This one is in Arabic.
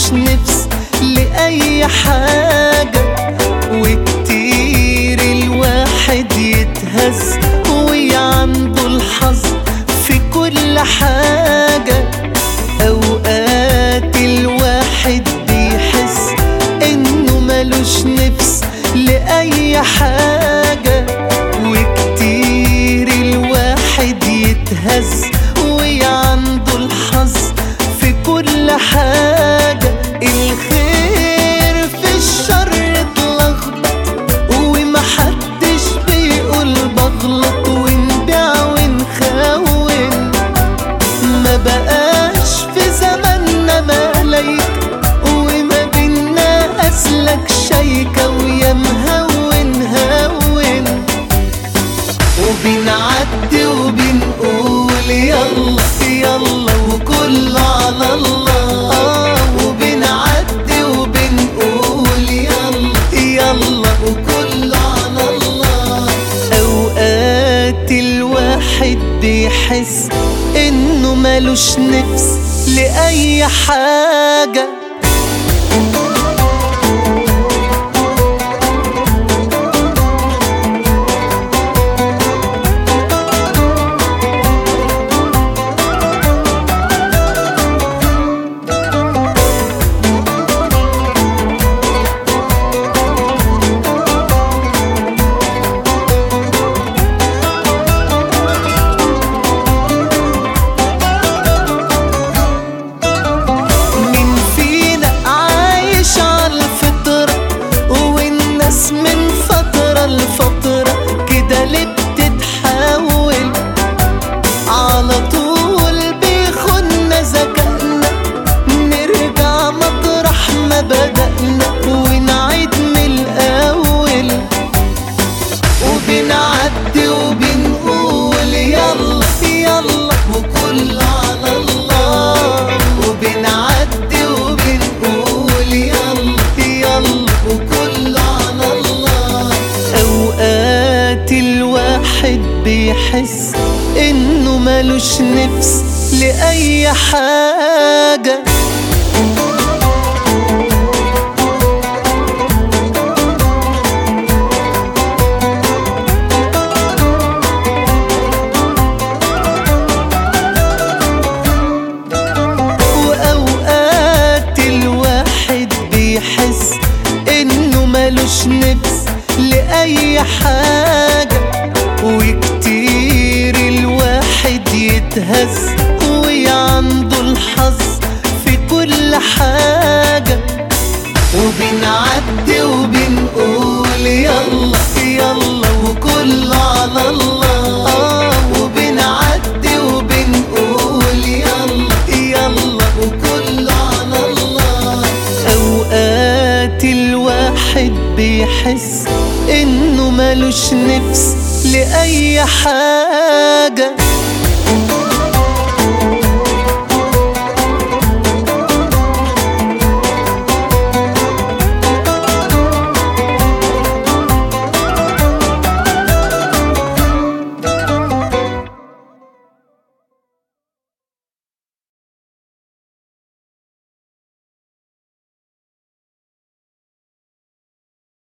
ملوش نفس لأي حاجة، وكتير الواحد يتهز وعنده الحظ في كل حاجة. أوقات الواحد بيحس إنه ملوش نفس لأي حاجة، وكتير الواحد يتهز وعنده الحظ في كل حاجة. الخير في الشر اتلخبط ومحدش بيقول بغلط، ونبيع ونخون. ما بقاش في زماننا ملايكة وما بينا أسلك شيكة، ويا مهون هون وبنعدي وبنقول يلا يلا وكله على الله. وبنعدي وبنقول يلا يلا وكله على الله. أوقات الواحد بيحس إنه ملوش نفس لأي حاجة. من فترة لفترة كده ليه بتتحول؟ على طول بيخوننا ذكائنا، نرجع مطرح ما بدأنا ونعيد من الأول. وبنعدي وبنقول يلا يلا وكل على الله. وبنعدي وبنقول يلا يلا وكل على الله. أوقات الواحد بيحس إنه ملوش نفس لأي حاجة. وأوقات الواحد بيحس إنه ملوش نفس لأي حاجة، وكتير الواحد يتهز وعنده الحظ في كل حاجة. وبنعدي وبنقول يلا يلا وكله على الله. وبنعدي وبنقول يلا يلا وكله على الله. أوقات الواحد بيحس إنه ملوش نفس لأي حاجة.